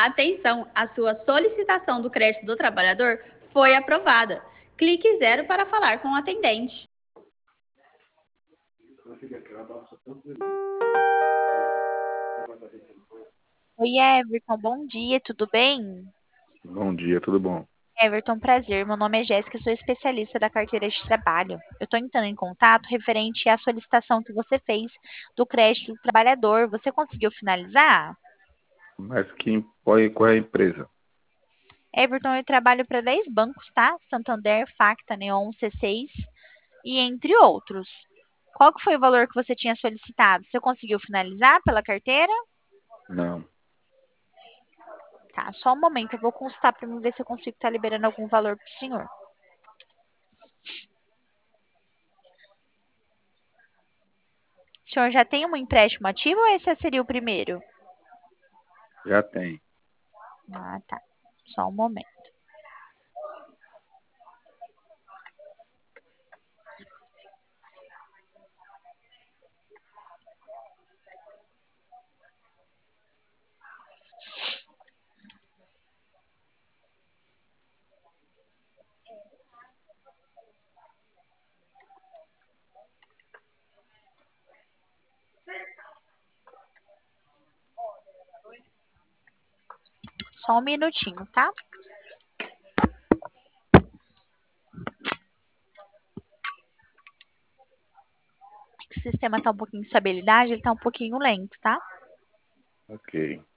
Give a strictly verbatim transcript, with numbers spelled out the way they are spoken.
Atenção, a sua solicitação do crédito do trabalhador foi aprovada. Clique zero para falar com o atendente. Oi, Everton, bom dia, tudo bem? Bom dia, tudo bom? Everton, prazer. Meu nome é Jéssica, sou especialista da carteira de trabalho. Eu estou entrando em contato referente à solicitação que você fez do crédito do trabalhador. Você conseguiu finalizar? Mas quem pode, qual é a empresa? Everton, eu trabalho para dez bancos, tá? Santander, Facta, Neon, C seis e entre outros. Qual que foi o valor que você tinha solicitado? Você conseguiu finalizar pela carteira? Não, Tá, só um momento, eu vou consultar para mim ver se eu consigo estar liberando algum valor para o senhor. O senhor já tem um empréstimo ativo ou esse seria o primeiro? já tem. Ah, tá. Só um momento. Só um minutinho, tá? O sistema tá um pouquinho de estabilidade, ele tá um pouquinho lento, tá? Ok.